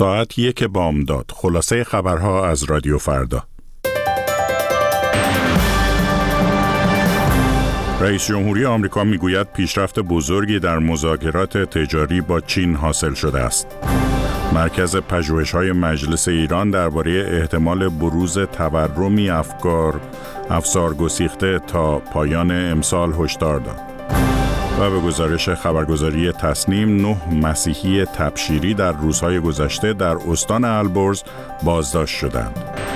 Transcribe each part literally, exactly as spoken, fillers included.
ساعت یک بامداد. خلاصه خبرها از رادیو فردا. رئیس جمهوری آمریکا میگوید پیشرفت بزرگی در مذاکرات تجاری با چین حاصل شده است. مرکز پژوهش‌های مجلس ایران درباره احتمال بروز تورمی افکار افسار گسیخته تا پایان امسال هشدار داد. و به گزارش خبرگزاری تصنیم، نه مسیحی تبشیری در روزهای گذشته در استان البرز بازداشت شدند.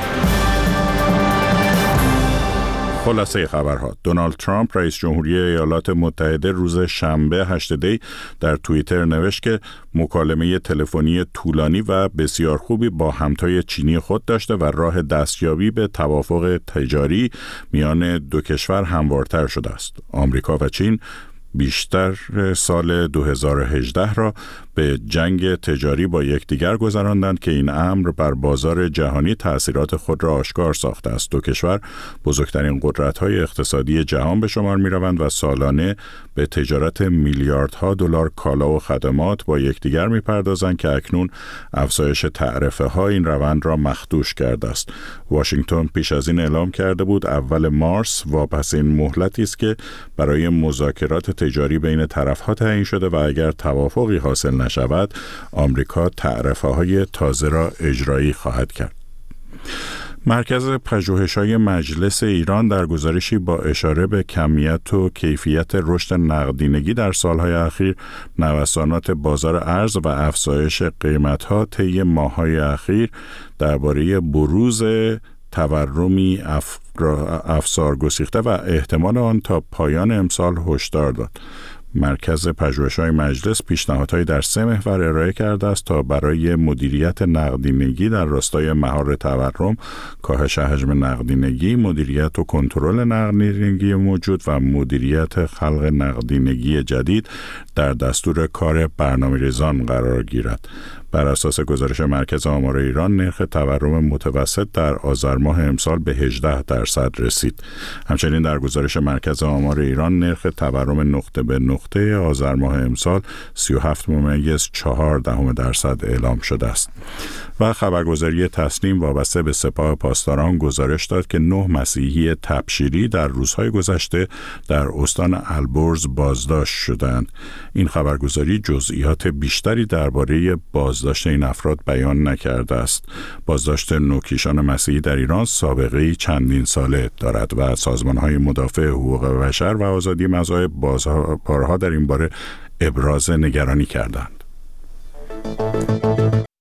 خلاصه خبرها: دونالد ترامپ رئیس جمهوری ایالات متحده روز شنبه هشت دی در توییتر نوشت که مکالمه تلفنی طولانی و بسیار خوبی با همتای چینی خود داشته و راه دستیابی به توافق تجاری میان دو کشور هموارتر شده است. آمریکا و چین بیشتر سال دو هزار و هجده را به جنگ تجاری با یکدیگر گذراندند که این امر بر بازار جهانی تأثیرات خود را آشکار ساخته است. دو کشور بزرگترین قدرت‌های اقتصادی جهان به شمار می‌روند و سالانه به تجارت میلیاردها دلار کالا و خدمات با یکدیگر می‌پردازند که اکنون افزایش تعرفه‌ها این روند را مخدوش کرده است. واشنگتن پیش از این اعلام کرده بود اول مارس واپسین مهلتی است که برای مذاکرات تجاری بین طرف‌ها تعیین شده و اگر توافقی حاصل نشود آمریکا تعرفه‌های تازه را اجرایی خواهد کرد. مرکز پژوهش‌های مجلس ایران در گزارشی با اشاره به کمیت و کیفیت رشد نقدینگی در سالهای اخیر، نوسانات بازار ارز و افزایش قیمت‌ها طی ماه‌های اخیر درباره بروز تورمی افسار گسیخته و احتمال آن تا پایان امسال هشدار داد. مرکز پژوهش‌های مجلس پیشنهادهایی در سه محور ارائه کرده است تا برای مدیریت نقدینگی در راستای مهار تورم، کاهش حجم نقدینگی، مدیریت و کنترل نقدینگی موجود و مدیریت خلق نقدینگی جدید در دستور کار برنامه‌ریزان قرار گیرد. بر اساس گزارش مرکز آمار ایران، نرخ تورم متوسط در آذر ماه امسال به هجده درصد رسید. همچنین در گزارش مرکز آمار ایران، نرخ تورم نقطه به نقطه آذر ماه امسال سی و هفت ممیز چهار دهم درصد اعلام شده است. و خبرگزاری تصنیم وابسته به سپاه پاسداران گزارش داد که نه مسیحی تبشیری در روزهای گذشته در استان البرز بازداشت شدند. این خبرگزاری جزئیات بیشتری درباره بازداشت این افراد بیان نکرده است. بازداشت نوکیشان مسیحی در ایران سابقه‌ای چندین ساله دارد و سازمان‌های مدافع حقوق بشر و آزادی مذاهب بارها در این باره ابراز نگرانی کردند.